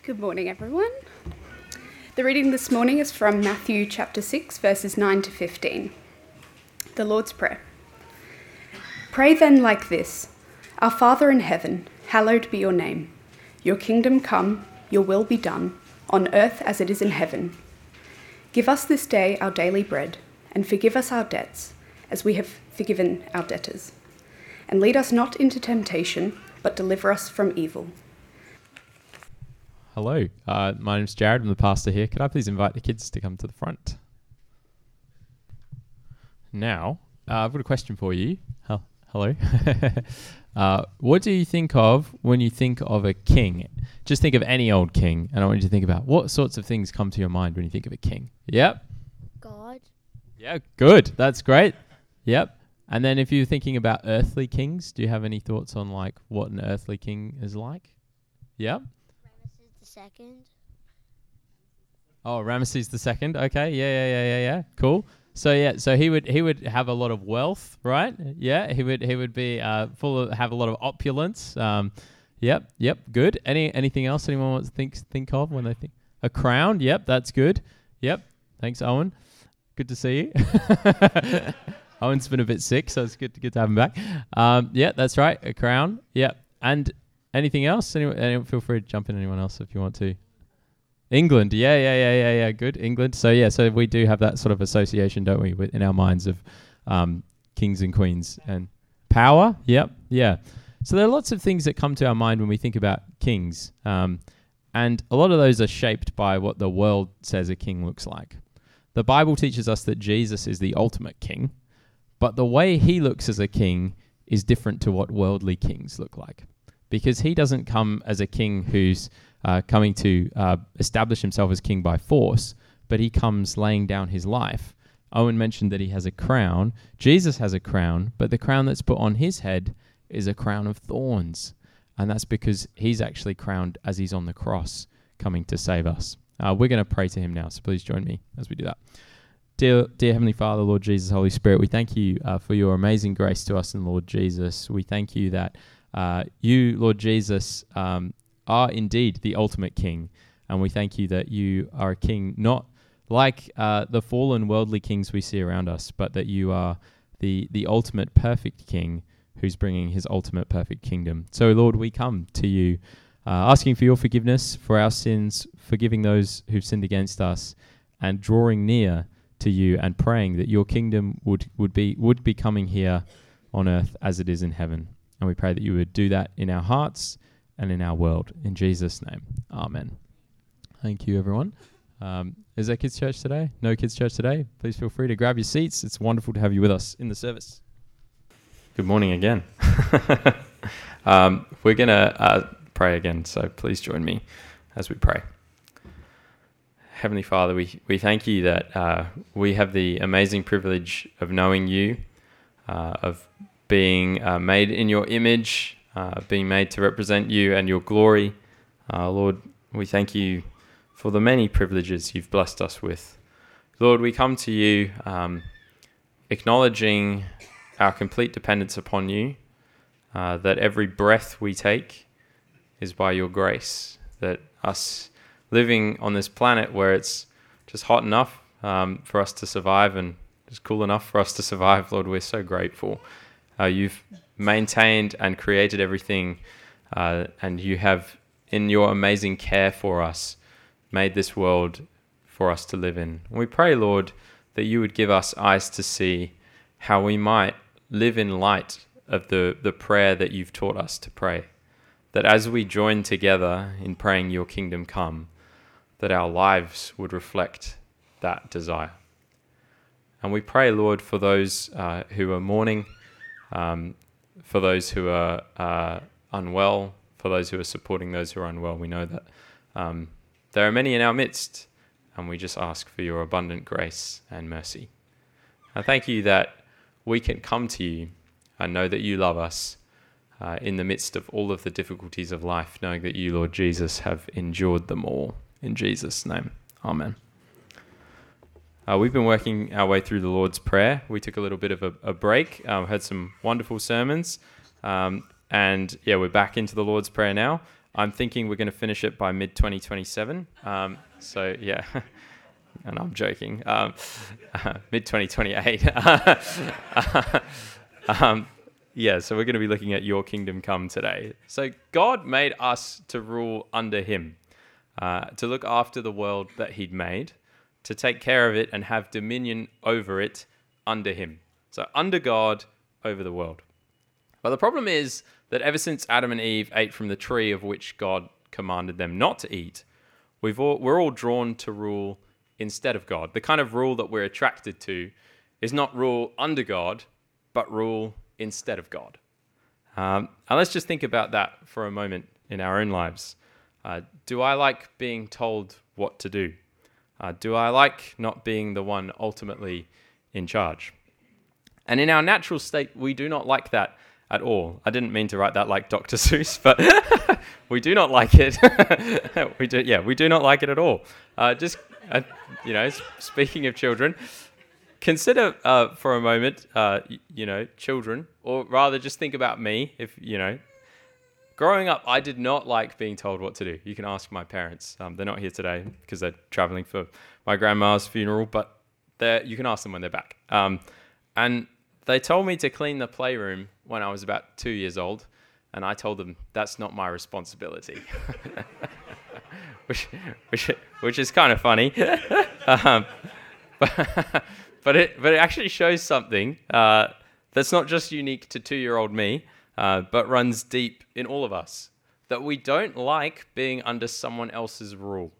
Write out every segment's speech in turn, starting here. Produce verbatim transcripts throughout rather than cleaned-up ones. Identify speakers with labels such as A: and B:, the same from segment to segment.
A: Good morning, everyone. The reading this morning is from Matthew chapter six, verses nine to fifteen. The Lord's Prayer. Pray then like this: Our Father in heaven, hallowed be your name. Your kingdom come, your will be done, on earth as it is in heaven. Give us this day our daily bread, and forgive us our debts, as we have forgiven our debtors. And lead us not into temptation, but deliver us from evil.
B: Hello, uh, my name's Jared. I'm the pastor here. Could I please invite the kids to come to the front? Now, uh, I've got a question for you. Hel- Hello. uh, what do you think of when you think of a king? Just think of any old king, and I want you to think about what sorts of things come to your mind when you think of a king. Yep.
C: God.
B: Yeah, good. That's great. Yep. And then if you're thinking about earthly kings, do you have any thoughts on like what an earthly king is like? Yep.
C: Ramesses the second.
B: Oh, Ramesses the second. Okay. Yeah, yeah, yeah, yeah, yeah. Cool. So yeah, so he would he would have a lot of wealth, right? Yeah, he would he would be uh, full of have a lot of opulence. Um, yep, yep, good. Any anything else anyone wants to think think of when they think a crown? Yep, that's good. Yep. Thanks, Owen. Good to see you. Owen's been a bit sick, so it's good to good to have him back. Um, yeah, that's right. A crown. Yep. And anything else? Anyone, anyone, feel free to jump in. Anyone else if you want to. England, yeah, yeah, yeah, yeah, yeah, good, England. So yeah, so we do have that sort of association, don't we, with, in our minds of um, kings and queens and power. Yep, yeah. So there are lots of things that come to our mind when we think about kings, um, and a lot of those are shaped by what the world says a king looks like. The Bible teaches us that Jesus is the ultimate king, but the way he looks as a king is different to what worldly kings look like, because he doesn't come as a king who's Uh, coming to uh, establish himself as king by force, but he comes laying down his life. Owen mentioned that he has a crown. Jesus has a crown, but the crown that's put on his head is a crown of thorns. And that's because he's actually crowned as he's on the cross, coming to save us. Uh, we're going to pray to him now, so please join me as we do that. Dear, dear Heavenly Father, Lord Jesus, Holy Spirit, we thank you uh, for your amazing grace to us in Lord Jesus. We thank you that uh, you, Lord Jesus, um, are indeed the ultimate king, and we thank you that you are a king not like uh, the fallen worldly kings we see around us, but that you are the the ultimate perfect king who's bringing his ultimate perfect kingdom. So Lord, we come to you uh, asking for your forgiveness for our sins, forgiving those who've sinned against us, and drawing near to you and praying that your kingdom would would be would be coming here on earth as it is in heaven. And we pray that you would do that in our hearts and in our world. In Jesus' name, amen. Thank you, everyone. Um, is there kids' church today? No kids' church today? Please feel free to grab your seats. It's wonderful to have you with us in the service. Good morning again. um, we're going to uh, pray again, so please join me as we pray. Heavenly Father, we, we thank you that uh, we have the amazing privilege of knowing you, uh, of being uh, made in your image, Uh, being made to represent you and your glory. Uh, Lord, we thank you for the many privileges you've blessed us with. Lord, we come to you um, acknowledging our complete dependence upon you, uh, that every breath we take is by your grace, that us living on this planet where it's just hot enough um, for us to survive and just cool enough for us to survive, Lord, we're so grateful. Uh, you've maintained and created everything, uh, and you have, in your amazing care for us, made this world for us to live in. We pray, Lord, that you would give us eyes to see how we might live in light of the, the prayer that you've taught us to pray. That as we join together in praying your kingdom come, that our lives would reflect that desire. And we pray, Lord, for those uh, who are mourning, um, for those who are uh, unwell, for those who are supporting those who are unwell. We know that um, there are many in our midst, and we just ask for your abundant grace and mercy. I thank you that we can come to you and know that you love us uh, in the midst of all of the difficulties of life, knowing that you, Lord Jesus, have endured them all. In Jesus' name, amen. Uh, we've been working our way through the Lord's Prayer. We took a little bit of a, a break, um, heard some wonderful sermons, um, and yeah, we're back into the Lord's Prayer now.
D: I'm thinking we're going to finish it by mid twenty twenty-seven. Um, so yeah, and I'm joking. Um, uh, mid twenty twenty-eight. um, yeah, so we're going to be looking at Your Kingdom Come today. So God made us to rule under Him, uh, to look after the world that He'd made, to take care of it and have dominion over it under Him. So under God, over the world. But the problem is that ever since Adam and Eve ate from the tree of which God commanded them not to eat, we've all, we're all drawn to rule instead of God. The kind of rule that we're attracted to is not rule under God, but rule instead of God. Um, and let's just think about that for a moment in our own lives. Uh, do I like being told what to do? Uh, do I like not being the one ultimately in charge? And in our natural state, we do not like that at all. I didn't mean to write that like Doctor Seuss, but we do not like it. we do, yeah, we do not like it at all. Uh, just, uh, you know, speaking of children, consider uh, for a moment, uh, y- you know, children, or rather just think about me. If, you know, growing up, I did not like being told what to do. You can ask my parents. Um, they're not here today because they're traveling for my grandma's funeral, but they're, you can ask them when they're back. Um, and they told me to clean the playroom when I was about two years old, and I told them that's not my responsibility, which, which, which is kind of funny. um, but, but it, but it actually shows something uh, that's not just unique to two-year-old me, uh, but runs deep in all of us. That we don't like being under someone else's rule.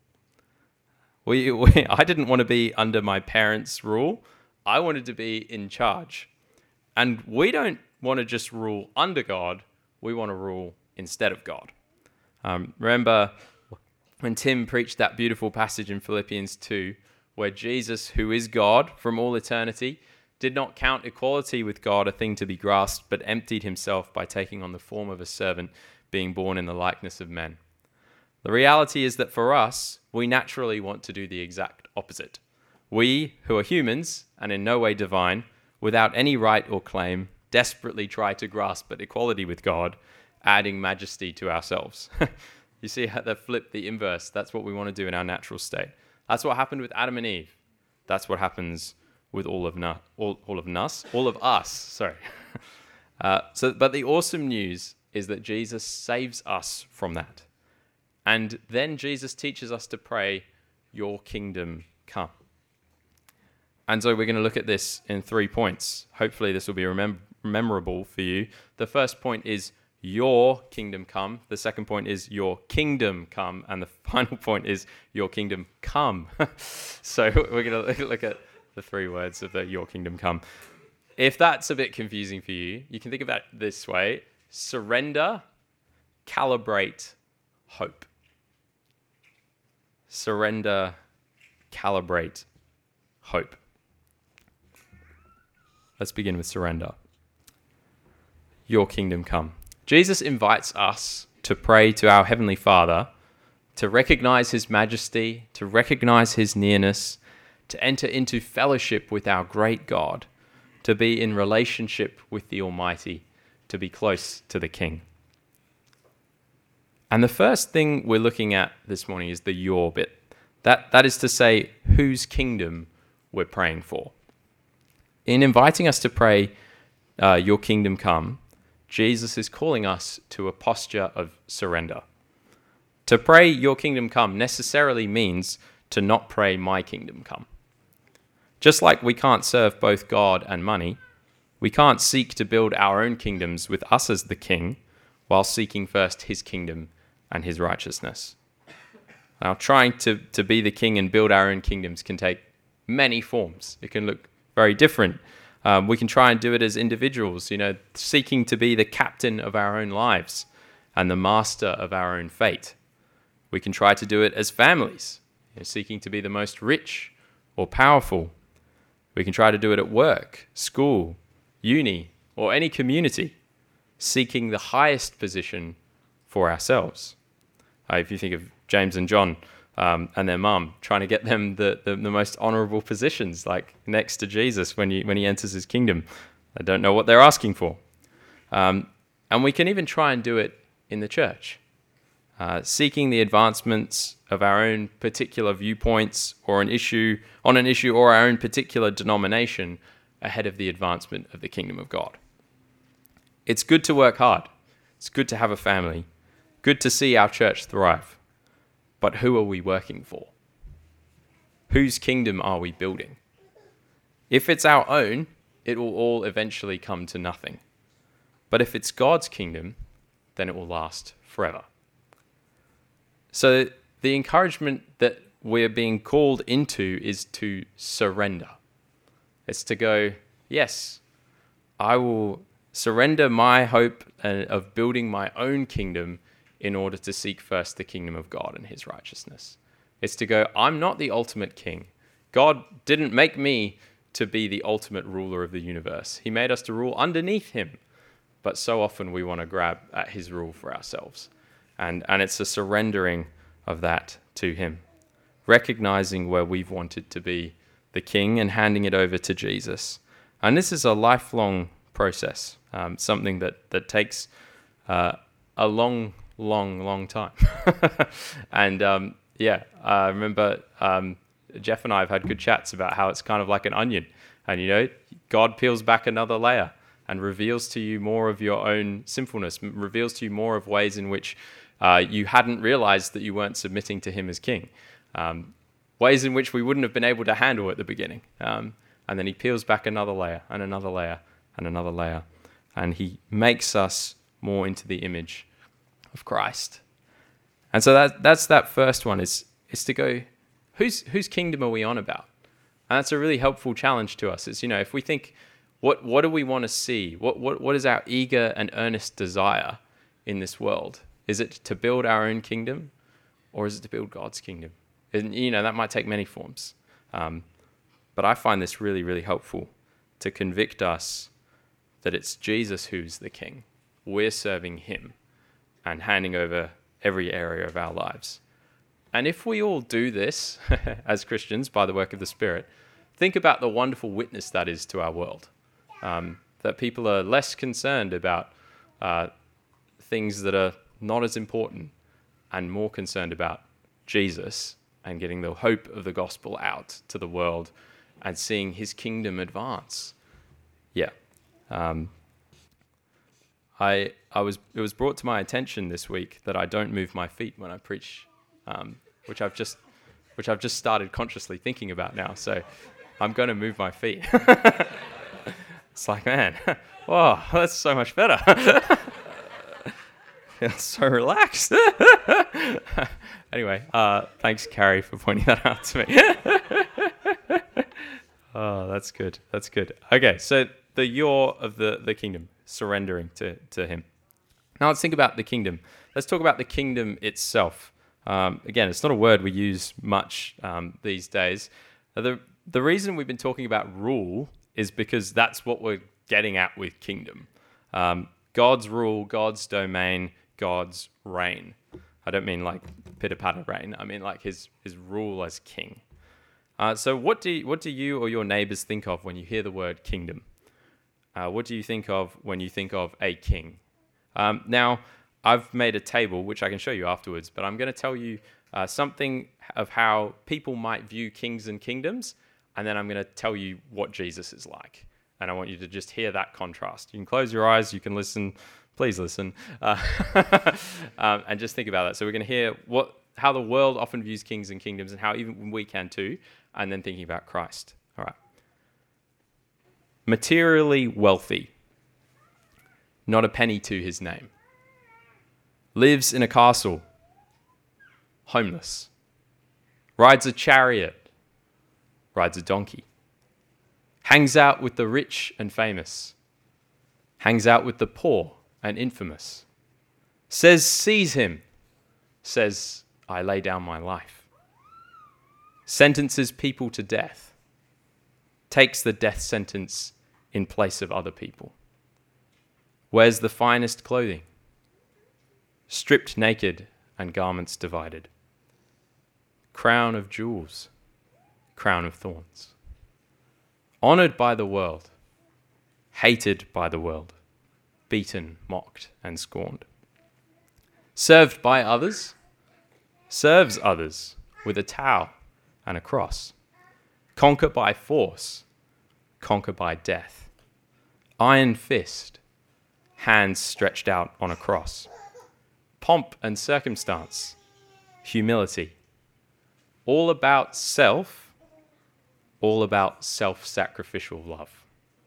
D: We, we I didn't want to be under my parents' rule. I wanted to be in charge. And we don't want to just rule under God, we want to rule instead of God. Um, remember when Tim preached that beautiful passage in Philippians two, where Jesus, who is God from all eternity, did not count equality with God a thing to be grasped, but emptied himself by taking on the form of a servant, being born in the likeness of men. The reality is that for us, we naturally want to do the exact opposite. We, who are humans and in no way divine, without any right or claim, desperately try to grasp at equality with God, adding majesty to ourselves. You see how they flip the inverse? That's what we want to do in our natural state. That's what happened with Adam and Eve. That's what happens with all of na- all, all of us, all of us. Sorry. uh, so, but the awesome news is that Jesus saves us from that, and then Jesus teaches us to pray, "Your kingdom come." And so we're going to look at this in three points. Hopefully this will be remem- memorable for you. The first point is your kingdom come. The second point is your kingdom come. And the final point is your kingdom come. So we're going to look at the three words of the your kingdom come. If that's a bit confusing for you, you can think of that this way. Surrender, calibrate, hope. Surrender, calibrate, hope. Let's begin with surrender. Your kingdom come. Jesus invites us to pray to our Heavenly Father, to recognize His majesty, to recognize His nearness, to enter into fellowship with our great God, to be in relationship with the Almighty, to be close to the King. And the first thing we're looking at this morning is the your bit. That, that is to say, whose kingdom we're praying for. In inviting us to pray, uh, your kingdom come, Jesus is calling us to a posture of surrender. To pray your kingdom come necessarily means to not pray my kingdom come. Just like we can't serve both God and money, we can't seek to build our own kingdoms with us as the king while seeking first his kingdom and his righteousness. Now, trying to, to be the king and build our own kingdoms can take many forms. It can look very different. Um, we can try and do it as individuals, you know, seeking to be the captain of our own lives and the master of our own fate. We can try to do it as families, you know, seeking to be the most rich or powerful. We can try to do it at work, school, uni, or any community, seeking the highest position for ourselves. Uh, if you think of James and John, Um, and their mum, trying to get them the, the, the most honorable positions, like next to Jesus when, you, when he enters his kingdom. They don't know what they're asking for. Um, and we can even try and do it in the church. uh, seeking the advancements of our own particular viewpoints or an issue on an issue or our own particular denomination ahead of the advancement of the kingdom of God. It's good to work hard. It's good to have a family. Good to see our church thrive. But who are we working for? Whose kingdom are we building? If it's our own, it will all eventually come to nothing. But if it's God's kingdom, then it will last forever. So the encouragement that we're being called into is to surrender. It's to go, yes, I will surrender my hope of building my own kingdom in order to seek first the kingdom of God and his righteousness. It's to go, I'm not the ultimate king. God didn't make me to be the ultimate ruler of the universe. He made us to rule underneath him. But so often we want to grab at his rule for ourselves. And, and it's a surrendering of that to him. Recognizing where we've wanted to be the king and handing it over to Jesus. And this is a lifelong process. Um, something that, that takes uh, a long, long, long time. and um, yeah, I remember um, Jeff and I have had good chats about how it's kind of like an onion. And, you know, God peels back another layer and reveals to you more of your own sinfulness, reveals to you more of ways in which uh, you hadn't realized that you weren't submitting to him as king. Um, ways in which we wouldn't have been able to handle at the beginning. Um, and then he peels back another layer and another layer and another layer. And he makes us more into the image of Christ. And so that that's that first one is, is to go, whose whose kingdom are we on about? And that's a really helpful challenge to us. Is, you know, if we think, What what do we want to see? What what what is our eager and earnest desire in this world? Is it to build our own kingdom, or is it to build God's kingdom? And you know, that might take many forms. Um, but I find this really, really helpful to convict us that it's Jesus who's the king. We're serving him and handing over every area of our lives. And if we all do this as Christians by the work of the Spirit, think about the wonderful witness that is to our world. Um, that people are less concerned about uh, things that are not as important and more concerned about Jesus and getting the hope of the gospel out to the world and seeing his kingdom advance. Yeah. Um, I I was it was brought to my attention this week that I don't move my feet when I preach, um, which I've just which I've just started consciously thinking about now. So I'm going to move my feet. It's like, man, whoa, that's so much better. Feel so relaxed. Anyway, uh, thanks, Carrie, for pointing that out to me. Oh, that's good. That's good. Okay, so the yaw of the, the kingdom, surrendering to, to him. Now let's think about the kingdom. Let's talk about the kingdom itself. Um, again, it's not a word we use much um, these days. The, the reason we've been talking about rule is because that's what we're getting at with kingdom. Um, God's rule, God's domain, God's reign. I don't mean like pitter-patter reign. I mean like his his rule as king. Uh, so what do you, what do you or your neighbors think of when you hear the word kingdom? Uh, what do you think of when you think of a king? Um, now, I've made a table, which I can show you afterwards, but I'm going to tell you uh, something of how people might view kings and kingdoms, and then I'm going to tell you what Jesus is like. And I want you to just hear that contrast. You can close your eyes, you can listen, please listen, uh, um, and just think about that. So we're going to hear what how the world often views kings and kingdoms and how even we can too, and then thinking about Christ. All right. Materially wealthy, not a penny to his name. Lives in a castle, homeless. Rides a chariot, rides a donkey. Hangs out with the rich and famous. Hangs out with the poor and infamous. Says, sees him. Says, I lay down my life. Sentences people to death. Takes the death sentence in place of other people. Wears the finest clothing. Stripped naked and garments divided. Crown of jewels. Crown of thorns. Honored by the world. Hated by the world. Beaten, mocked, and scorned. served by others, serves others with a towel and a cross, conquer by force, conquer by death, iron fist, hands stretched out on a cross, pomp and circumstance, humility, all about self, all about self-sacrificial love.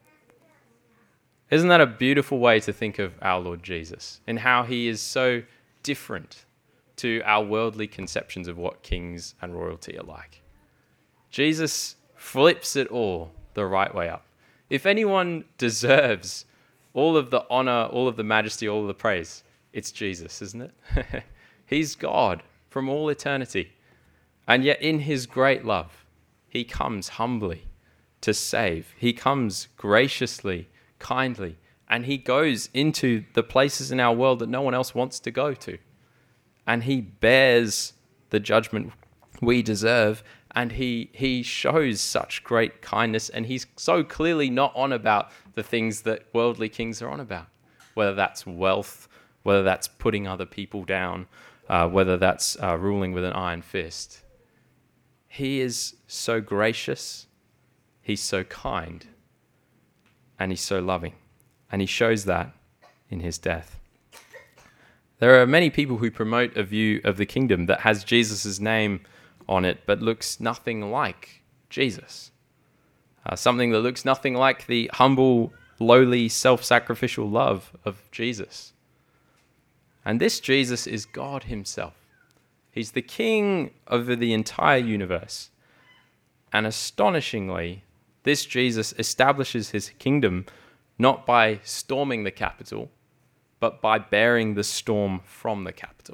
D: Isn't that a beautiful way to think of our Lord Jesus and how he is so different to our worldly conceptions of what kings and royalty are like? Jesus flips it all the right way up. If anyone deserves all of the honor, all of the majesty, all of the praise, it's Jesus, isn't it? He's God from all eternity. And yet in his great love, he comes humbly to save. He comes graciously, kindly, and he goes into the places in our world that no one else wants to go to. And he bears the judgment we deserve, and he he shows such great kindness, and he's so clearly not on about the things that worldly kings are on about, whether that's wealth, whether that's putting other people down, uh, whether that's uh, ruling with an iron fist. He is so gracious, he's so kind, and he's so loving, and he shows that in his death. There are many people who promote a view of the kingdom that has Jesus' name on it, but looks nothing like Jesus. Uh, something that looks nothing like the humble, lowly, self-sacrificial love of Jesus. And this Jesus is God himself. He's the king over the entire universe. And astonishingly, this Jesus establishes his kingdom not by storming the capital, but by bearing the storm from the capital.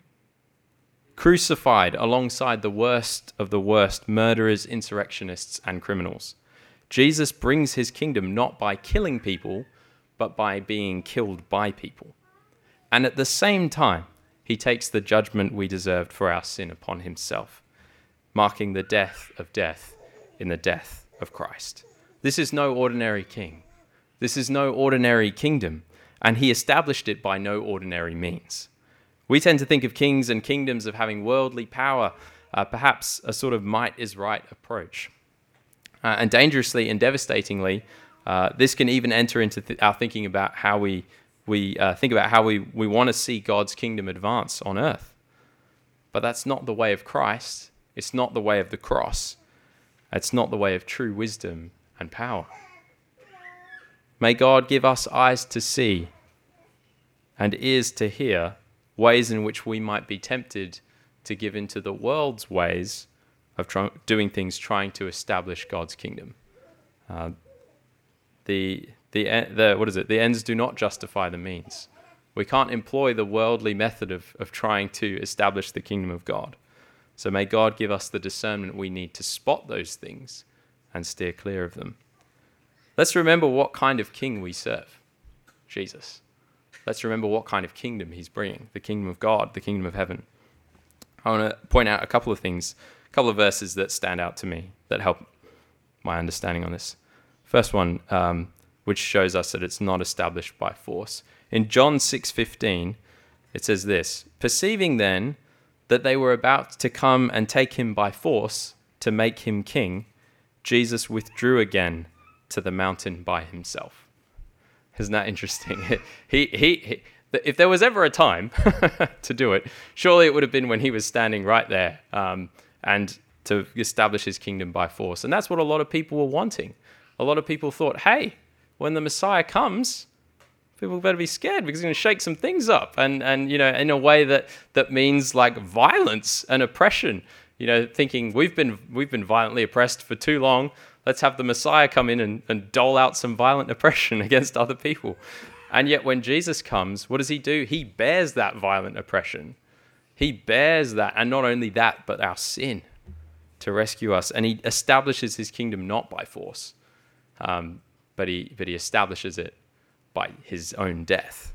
D: Crucified alongside the worst of the worst murderers, insurrectionists, and criminals, Jesus brings his kingdom not by killing people, but by being killed by people. And at the same time, he takes the judgment we deserved for our sin upon himself, marking the death of death in the death of Christ. This is no ordinary king. This is no ordinary kingdom, and he established it by no ordinary means. We tend to think of kings and kingdoms of having worldly power, uh, perhaps a sort of might is right approach. Uh, and dangerously and devastatingly, uh, this can even enter into th- our thinking about how we we uh, think about how we, we want to see God's kingdom advance on earth. But that's not the way of Christ. It's not the way of the cross. It's not the way of true wisdom and power. May God give us eyes to see and ears to hear ways in which we might be tempted to give into the world's ways of try- doing things, trying to establish God's kingdom. Uh, the the the what is it? The ends do not justify the means. We can't employ the worldly method of of trying to establish the kingdom of God. So may God give us the discernment we need to spot those things and steer clear of them. Let's remember what kind of king we serve, Jesus. Let's remember what kind of kingdom he's bringing, the kingdom of God, the kingdom of heaven. I want to point out a couple of things, a couple of verses that stand out to me that help my understanding on this. First one, um, which shows us that it's not established by force. In John six fifteen, it says this, "Perceiving then that they were about to come and take him by force to make him king, Jesus withdrew again to the mountain by himself." Isn't that interesting? he, he, he, if there was ever a time to do it, surely it would have been when he was standing right there um, and to establish his kingdom by force. And that's what a lot of people were wanting. A lot of people thought, hey, when the Messiah comes, people better be scared because he's going to shake some things up. And, and you know, in a way that, that means like violence and oppression. You know, thinking we've been we've been violently oppressed for too long. Let's have the Messiah come in and, and dole out some violent oppression against other people. And yet when Jesus comes, what does he do? He bears that violent oppression. He bears that, and not only that, but our sin to rescue us. And he establishes his kingdom not by force, um, but he but he establishes it by his own death.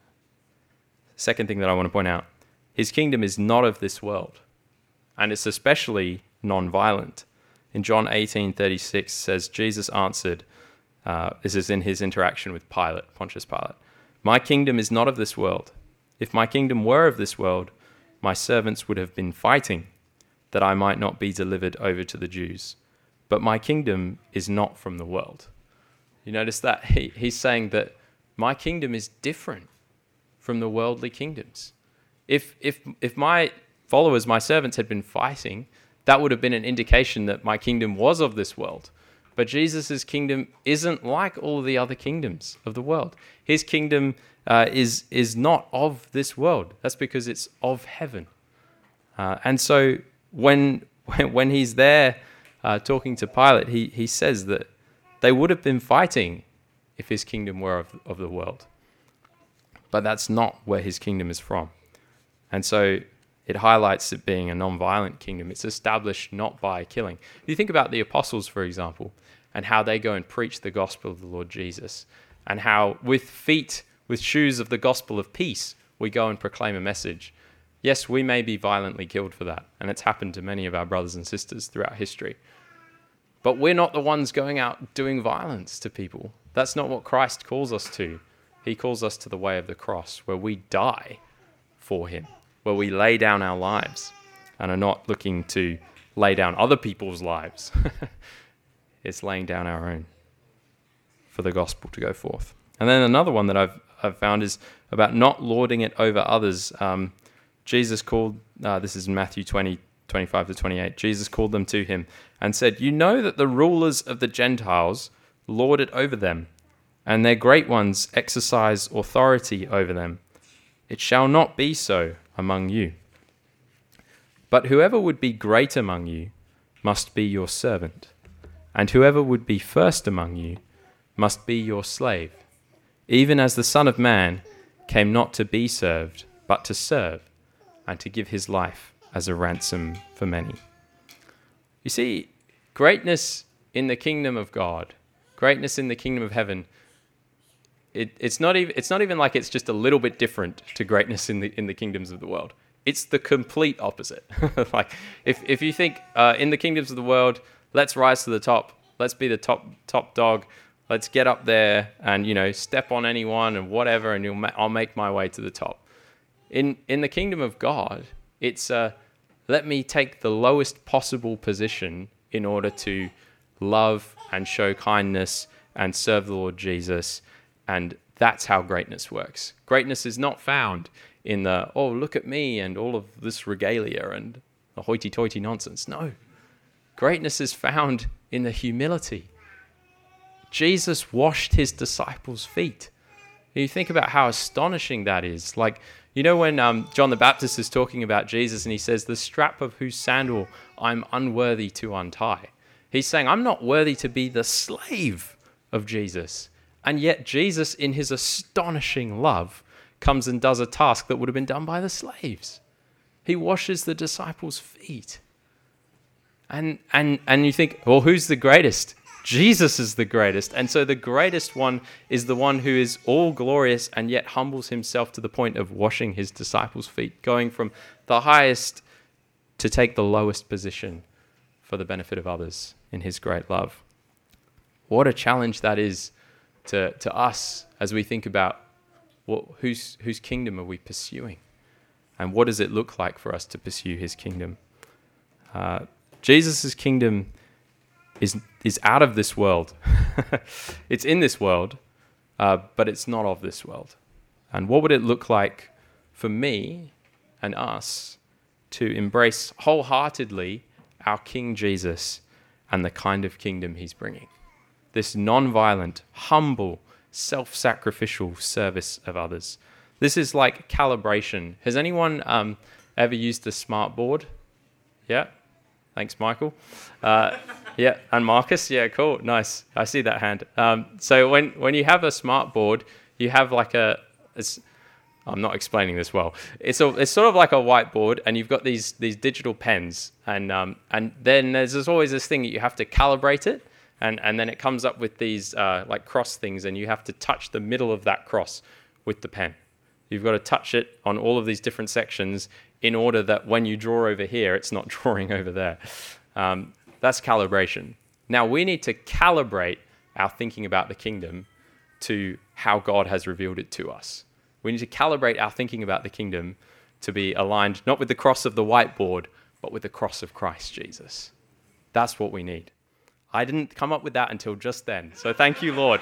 D: Second thing that I want to point out, his kingdom is not of this world, and it's especially non-violent. In John eighteen thirty-six says, Jesus answered, uh, this is in his interaction with Pilate, Pontius Pilate, "My kingdom is not of this world. If my kingdom were of this world, my servants would have been fighting, that I might not be delivered over to the Jews. But my kingdom is not from the world. You notice that? He, he's saying that my kingdom is different from the worldly kingdoms. If, if, if my followers, my servants, had been fighting, that would have been an indication that my kingdom was of this world. But Jesus' kingdom isn't like all of the other kingdoms of the world. His kingdom uh, is, is not of this world. That's because it's of heaven. Uh, and so when, when, when he's there uh, talking to Pilate, he, he says that they would have been fighting if his kingdom were of, of the world. But that's not where his kingdom is from. And so it highlights it being a non-violent kingdom. It's established not by killing. If you think about the apostles, for example, and how they go and preach the gospel of the Lord Jesus, and how with feet, with shoes of the gospel of peace, we go and proclaim a message. Yes, we may be violently killed for that, and it's happened to many of our brothers and sisters throughout history. But we're not the ones going out doing violence to people. That's not what Christ calls us to. He calls us to the way of the cross, where we die for him, where we lay down our lives and are not looking to lay down other people's lives. It's laying down our own for the gospel to go forth. And then another one that I've, I've found is about not lording it over others. Um, Jesus called, uh, this is in Matthew twenty, twenty-five to twenty-eight, Jesus called them to him and said, "You know that the rulers of the Gentiles lord it over them, and their great ones exercise authority over them. It shall not be so among you. But whoever would be great among you must be your servant, and whoever would be first among you must be your slave, even as the Son of Man came not to be served, but to serve, and to give his life as a ransom for many." You see, greatness in the kingdom of God, greatness in the kingdom of heaven, it, it's not even it's not even like it's just a little bit different to greatness in the in the kingdoms of the world. It's the complete opposite. Like if if you think uh, in the kingdoms of the world, let's rise to the top, let's be the top top dog, let's get up there and, you know, step on anyone and whatever, and you'll ma- I'll make my way to the top. In in the kingdom of God, it's uh, let me take the lowest possible position in order to love and show kindness and serve the Lord Jesus. And that's how greatness works. Greatness is not found in the, oh, look at me and all of this regalia and the hoity-toity nonsense. No. Greatness is found in the humility. Jesus washed his disciples' feet. You think about how astonishing that is. Like, you know when um, John the Baptist is talking about Jesus and he says, "The strap of whose sandal I'm unworthy to untie." He's saying, I'm not worthy to be the slave of Jesus. And yet Jesus, in his astonishing love, comes and does a task that would have been done by the slaves. He washes the disciples' feet. And and and you think, well, who's the greatest? Jesus is the greatest. And so the greatest one is the one who is all glorious and yet humbles himself to the point of washing his disciples' feet, going from the highest to take the lowest position for the benefit of others in his great love. What a challenge that is to, to us as we think about what, whose, whose kingdom are we pursuing? And what does it look like for us to pursue his kingdom? Uh, Jesus' kingdom is is out of this world. It's in this world, uh, but it's not of this world. And what would it look like for me and us to embrace wholeheartedly our King Jesus and the kind of kingdom he's bringing? This non-violent, humble, self-sacrificial service of others. This is like calibration. Has anyone um, ever used a smart board? Yeah? Thanks, Michael. Uh, yeah, and Marcus. Yeah, cool, nice. I see that hand. Um, so when, when you have a smart board, you have like a. It's, I'm not explaining this well. It's a, it's sort of like a whiteboard, and you've got these these digital pens, and um, and then there's, there's always this thing that you have to calibrate it, and and then it comes up with these uh, like cross things, and you have to touch the middle of that cross with the pen. You've got to touch it on all of these different sections in order that when you draw over here, it's not drawing over there. Um, that's calibration. Now, we need to calibrate our thinking about the kingdom to how God has revealed it to us. We need to calibrate our thinking about the kingdom to be aligned not with the cross of the whiteboard, but with the cross of Christ Jesus. That's what we need. I didn't come up with that until just then, so thank you, Lord.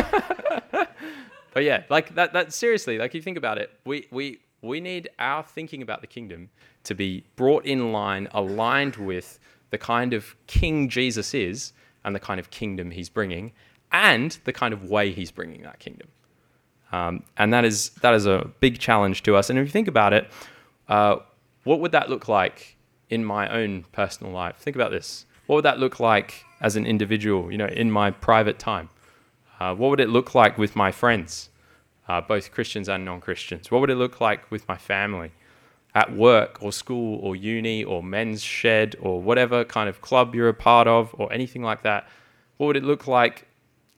D: But yeah, like that, that seriously, like you think about it, we, we, we need our thinking about the kingdom to be brought in line, aligned with the kind of king Jesus is and the kind of kingdom he's bringing and the kind of way he's bringing that kingdom. Um, and that is that is a big challenge to us. And if you think about it, uh, what would that look like in my own personal life? Think about this. What would that look like as an individual, you know, in my private time? Uh, what would it look like with my friends, uh, both Christians and non-Christians? What would it look like with my family, at work or school or uni or men's shed or whatever kind of club you're a part of or anything like that? What would it look like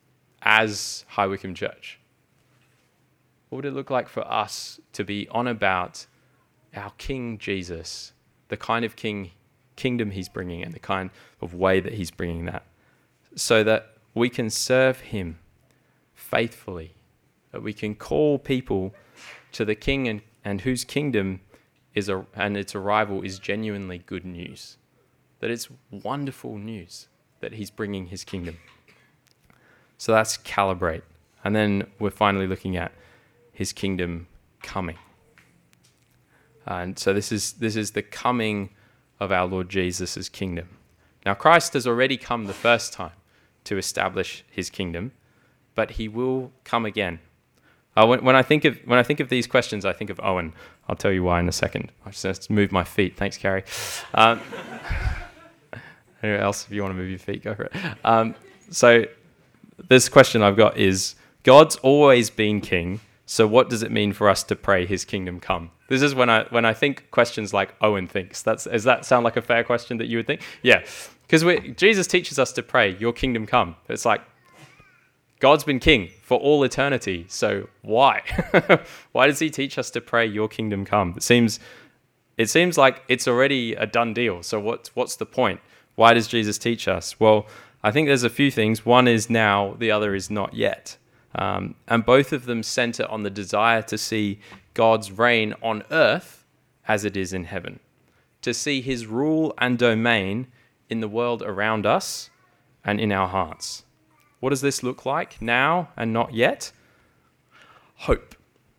D: as High Wycombe Church? What would it look like for us to be on about our King Jesus, the kind of king kingdom he's bringing and the kind of way that he's bringing that, so that we can serve him faithfully, that we can call people to the king and, and whose kingdom is a, and its arrival is genuinely good news, that it's wonderful news that he's bringing his kingdom. So that's calibrate. And then we're finally looking at his kingdom coming. And so this is this is the coming of our Lord Jesus' kingdom. Now Christ has already come the first time to establish his kingdom, but he will come again. Uh, when, when I think of when I think of these questions, I think of Owen. I'll tell you why in a second. I just have to move my feet. Thanks, Carrie. Um, anyone else, if you want to move your feet, go for it. Um, so this question I've got is, God's always been king, so what does it mean for us to pray his kingdom come? This is when I when I think questions like Owen thinks. That's does that sound like a fair question that you would think? Yeah, because Jesus teaches us to pray, your kingdom come. It's like, God's been king for all eternity, so why? Why does he teach us to pray, your kingdom come? It seems it seems like it's already a done deal, so what's, what's the point? Why does Jesus teach us? Well, I think there's a few things. One is now, the other is not yet. Um, and both of them center on the desire to see God's reign on earth as it is in heaven, to see his rule and domain in the world around us and in our hearts. What does this look like now and not yet? Hope.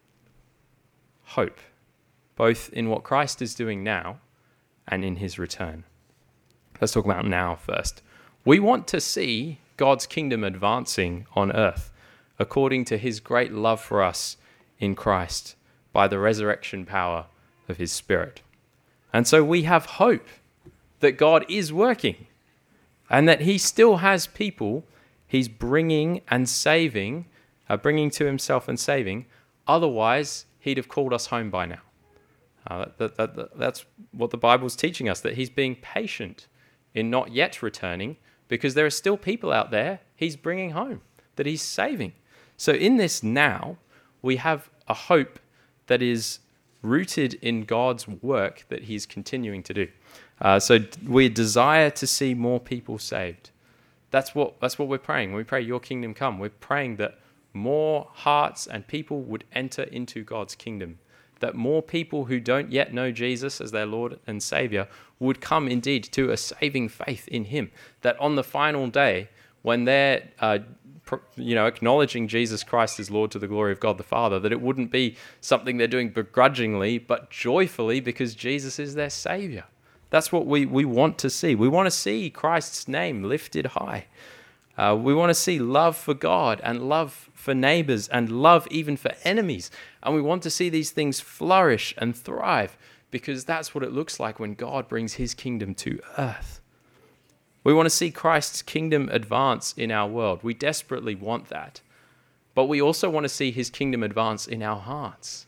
D: Hope, both in what Christ is doing now and in his return. Let's talk about now first. We want to see God's kingdom advancing on earth according to his great love for us in Christ by the resurrection power of his Spirit. And so we have hope that God is working and that he still has people he's bringing and saving, uh, bringing to himself and saving. Otherwise, he'd have called us home by now. Uh, that, that, that, that's what the Bible's teaching us, that he's being patient in not yet returning because there are still people out there he's bringing home, that he's saving. So in this now, we have a hope that is rooted in God's work that he's continuing to do. Uh, so we desire to see more people saved. That's what that's what we're praying. When we pray, your kingdom come, we're praying that more hearts and people would enter into God's kingdom, that more people who don't yet know Jesus as their Lord and Savior would come indeed to a saving faith in him, that on the final day, when they're uh, you know, acknowledging Jesus Christ as Lord to the glory of God the Father, that it wouldn't be something they're doing begrudgingly, but joyfully because Jesus is their Savior. That's what we, we want to see. We want to see Christ's name lifted high. Uh, we want to see love for God and love for neighbors and love even for enemies. And we want to see these things flourish and thrive because that's what it looks like when God brings his kingdom to earth. We want to see Christ's kingdom advance in our world. We desperately want that. But we also want to see his kingdom advance in our hearts.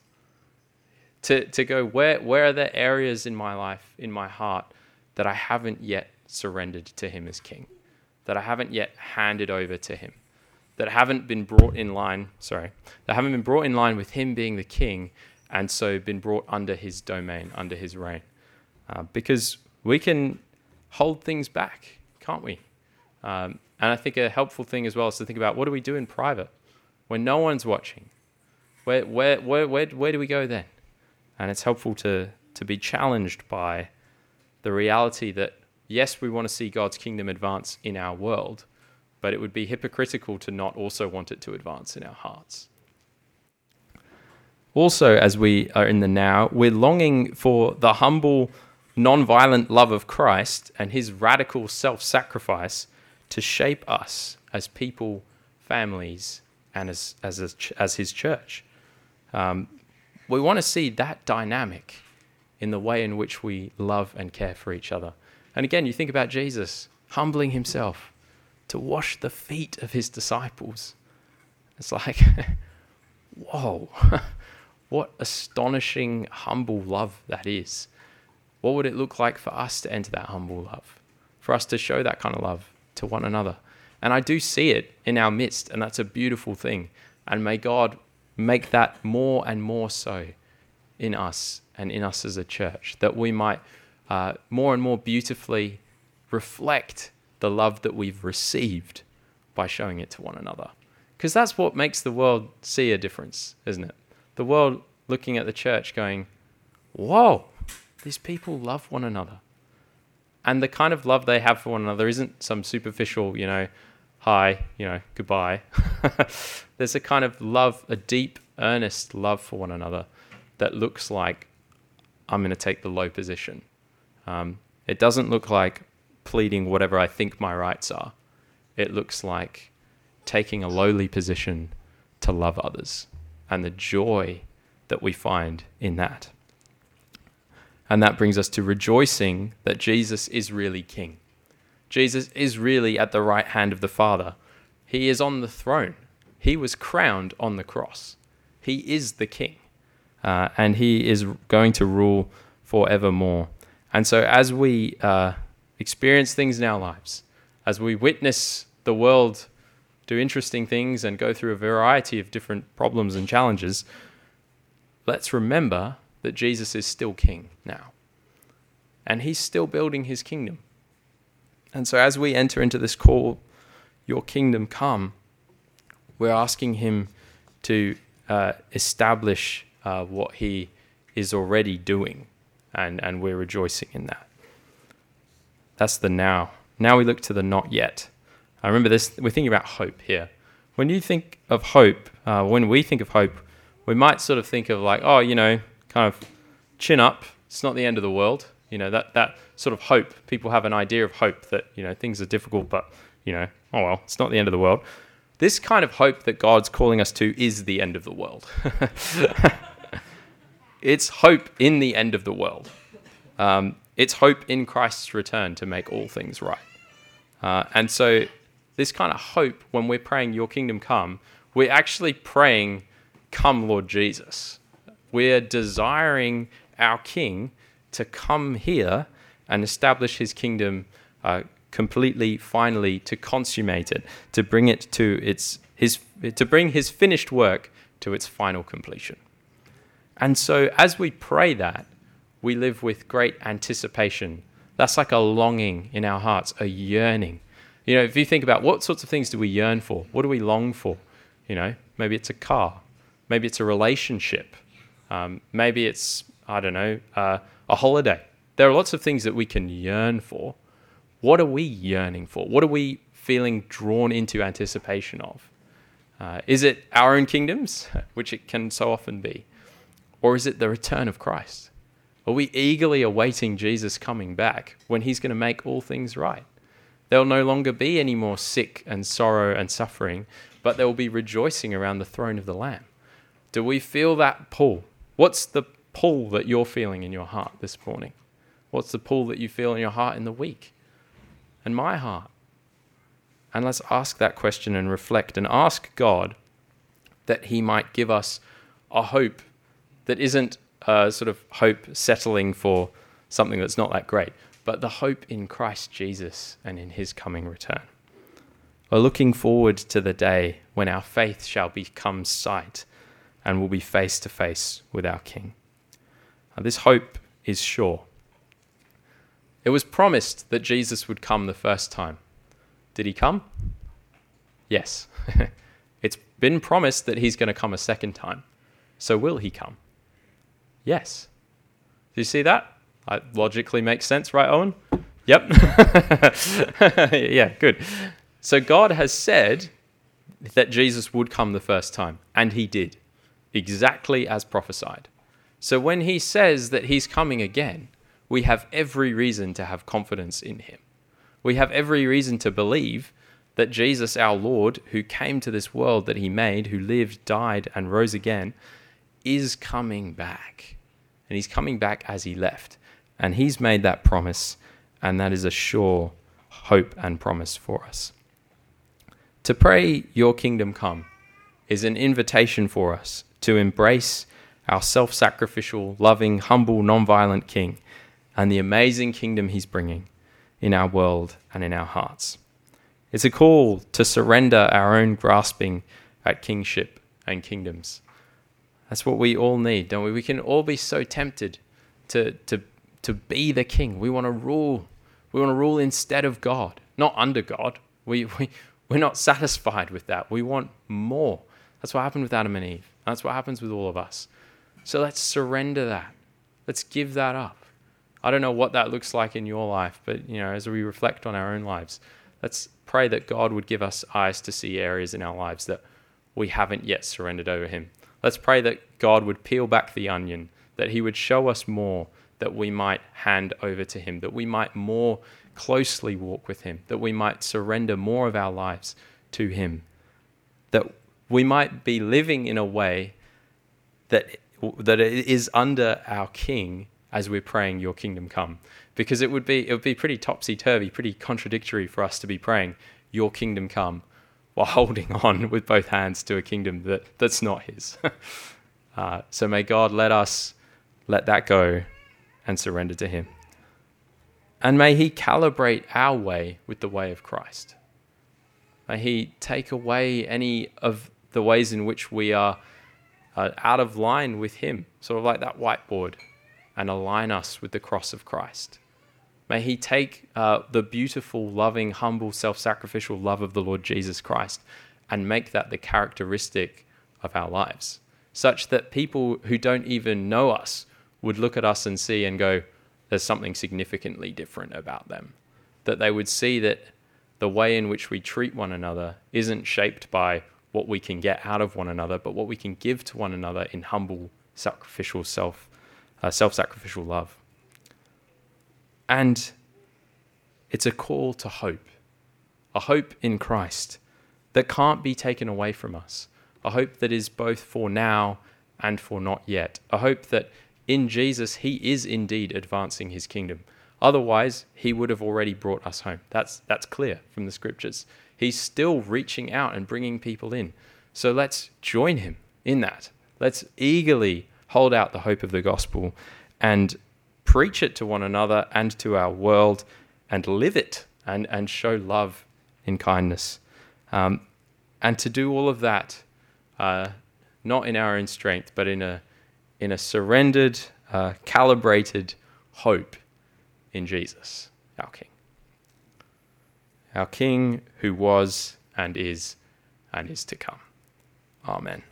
D: To to go, where where are there areas in my life, in my heart, that I haven't yet surrendered to him as king, that I haven't yet handed over to him, that haven't been brought in line, sorry, that haven't been brought in line with him being the king and so been brought under his domain, under his reign. Uh, because we can hold things back, can't we? Um, and I think a helpful thing as well is to think about, what do we do in private when no one's watching? Where, where, where, where, where do we go then? And it's helpful to, to be challenged by the reality that, yes, we want to see God's kingdom advance in our world, but it would be hypocritical to not also want it to advance in our hearts. Also, as we are in the now, we're longing for the humble, non-violent love of Christ and his radical self-sacrifice to shape us as people, families, and as as a, as his church. Um, we want to see that dynamic in the way in which we love and care for each other. And again, you think about Jesus humbling himself to wash the feet of his disciples. It's like, whoa, what astonishing, humble love that is. What would it look like for us to enter that humble love? For us to show that kind of love to one another? And I do see it in our midst, and that's a beautiful thing. And may God make that more and more so in us and in us as a church, that we might uh, more and more beautifully reflect the love that we've received by showing it to one another. Because that's what makes the world see a difference, isn't it? The world looking at the church going, whoa, these people love one another. And the kind of love they have for one another isn't some superficial, you know, hi, you know, goodbye. There's a kind of love, a deep, earnest love for one another that looks like, I'm going to take the low position. Um, it doesn't look like pleading whatever I think my rights are. It looks like taking a lowly position to love others and the joy that we find in that. And that brings us to rejoicing that Jesus is really King. Jesus is really at the right hand of the Father. He is on the throne. He was crowned on the cross. He is the King. Uh, and he is going to rule forevermore. And so as we uh, experience things in our lives, as we witness the world do interesting things and go through a variety of different problems and challenges, let's remember that Jesus is still King now. And he's still building his kingdom. And so as we enter into this call, your kingdom come, we're asking him to uh, establish uh, what he is already doing. And, and we're rejoicing in that. That's the now. Now we look to the not yet. I remember this, we're thinking about hope here. When you think of hope, uh, when we think of hope, we might sort of think of like, oh, you know, kind of chin up. It's not the end of the world. You know, that, that sort of hope. People have an idea of hope that, you know, things are difficult, but, you know, oh well, it's not the end of the world. This kind of hope that God's calling us to is the end of the world. It's hope in the end of the world. Um, it's hope in Christ's return to make all things right. Uh, and so this kind of hope, when we're praying, your kingdom come, we're actually praying, come Lord Jesus. We're desiring our King to come here and establish his kingdom uh, completely, finally, to consummate it, to bring it to its his to bring his finished work to its final completion. And so as we pray that, we live with great anticipation. That's like a longing in our hearts, a yearning. You know, if you think about what sorts of things do we yearn for? What do we long for? You know, maybe it's a car. Maybe it's a relationship. Um, maybe it's, I don't know, uh, a holiday. There are lots of things that we can yearn for. What are we yearning for? What are we feeling drawn into anticipation of? Uh, is it our own kingdoms, which it can so often be? Or is it the return of Christ? Are we eagerly awaiting Jesus coming back when he's going to make all things right? There'll no longer be any more sick and sorrow and suffering, but there will be rejoicing around the throne of the Lamb. Do we feel that pull? What's the pull that you're feeling in your heart this morning? What's the pull that you feel in your heart in the week? And my heart. And let's ask that question and reflect and ask God that he might give us a hope that isn't a sort of hope settling for something that's not that great, but the hope in Christ Jesus and in his coming return. We're looking forward to the day when our faith shall become sight and we'll be face to face with our King. Now, this hope is sure. It was promised that Jesus would come the first time. Did he come? Yes. It's been promised that he's going to come a second time. so will he come? Yes. Do you see that? That logically makes sense, right, Owen? Yep. Yeah, good. So God has said that Jesus would come the first time, and he did, exactly as prophesied. So when he says that he's coming again, we have every reason to have confidence in him. We have every reason to believe that Jesus, our Lord, who came to this world that he made, who lived, died, and rose again, is coming back. And he's coming back as he left. And he's made that promise, and that is a sure hope and promise for us. To pray, your kingdom come, is an invitation for us to embrace our self-sacrificial, loving, humble, non-violent King and the amazing kingdom he's bringing in our world and in our hearts. It's a call to surrender our own grasping at kingship and kingdoms. That's what we all need, don't we? We can all be so tempted to, to, to be the king. We want to rule. We want to rule instead of God, not under God. We, we, we're not satisfied with that. We want more. That's what happened with Adam and Eve. That's what happens with all of us. So let's surrender that. Let's give that up. I don't know what that looks like in your life, but you know, as we reflect on our own lives, let's pray that God would give us eyes to see areas in our lives that we haven't yet surrendered over him. Let's pray that God would peel back the onion, that he would show us more that we might hand over to him, that we might more closely walk with him, that we might surrender more of our lives to him, that we might be living in a way that that it is under our King as we're praying, your kingdom come. Because it would be it would be pretty topsy-turvy, pretty contradictory for us to be praying, your kingdom come, while holding on with both hands to a kingdom that, that's not his. uh, so may God let us let that go and surrender to him. And may he calibrate our way with the way of Christ. May he take away any of the ways in which we are uh, out of line with him, sort of like that whiteboard, and align us with the cross of Christ. May he take uh, the beautiful, loving, humble, self-sacrificial love of the Lord Jesus Christ and make that the characteristic of our lives, such that people who don't even know us would look at us and see and go, there's something significantly different about them. That they would see that the way in which we treat one another isn't shaped by what we can get out of one another, but what we can give to one another in humble, sacrificial self, uh, self-sacrificial love. And it's a call to hope, a hope in Christ that can't be taken away from us, a hope that is both for now and for not yet, a hope that in Jesus, he is indeed advancing his kingdom. Otherwise, he would have already brought us home. That's that's clear from the scriptures. He's still reaching out and bringing people in. So let's join him in that. Let's eagerly hold out the hope of the gospel and preach it to one another and to our world and live it and, and show love in kindness. Um, and to do all of that, uh, not in our own strength, but in a in a surrendered, uh, calibrated hope in Jesus, our King. Our King who was and is and is to come. Amen.